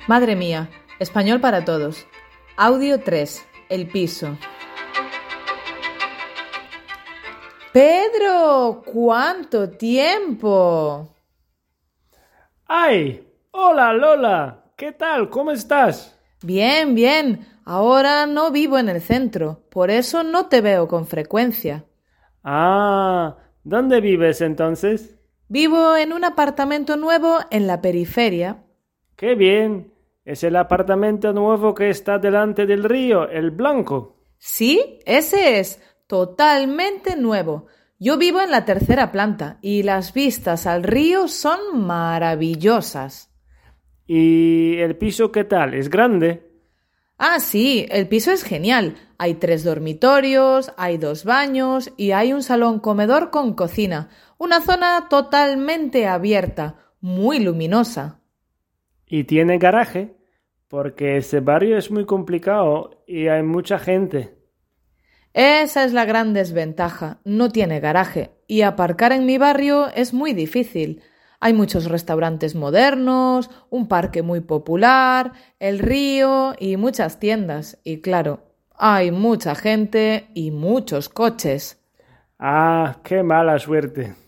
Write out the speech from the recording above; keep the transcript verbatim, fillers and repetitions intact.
Madre mía, español para todos. Audio tres, el piso. ¡Pedro! ¡Cuánto tiempo! ¡Ay! ¡Hola, Lola! ¿Qué tal? ¿Cómo estás? Bien, bien. Ahora no vivo en el centro, por eso no te veo con frecuencia. Ah, ¿dónde vives entonces? Vivo en un apartamento nuevo en la periferia. ¡Qué bien! Es el apartamento nuevo que está delante del río, el blanco. Sí, ese es, totalmente nuevo. Yo vivo en la tercera planta y las vistas al río son maravillosas. ¿Y el piso qué tal? ¿Es grande? Ah, sí, el piso es genial. Hay tres dormitorios, hay dos baños y hay un salón comedor con cocina. Una zona totalmente abierta, muy luminosa. ¿Y tiene garaje? Porque ese barrio es muy complicado y hay mucha gente. Esa es la gran desventaja. No tiene garaje y aparcar en mi barrio es muy difícil. Hay muchos restaurantes modernos, un parque muy popular, el río y muchas tiendas. Y claro, hay mucha gente y muchos coches. Ah, qué mala suerte.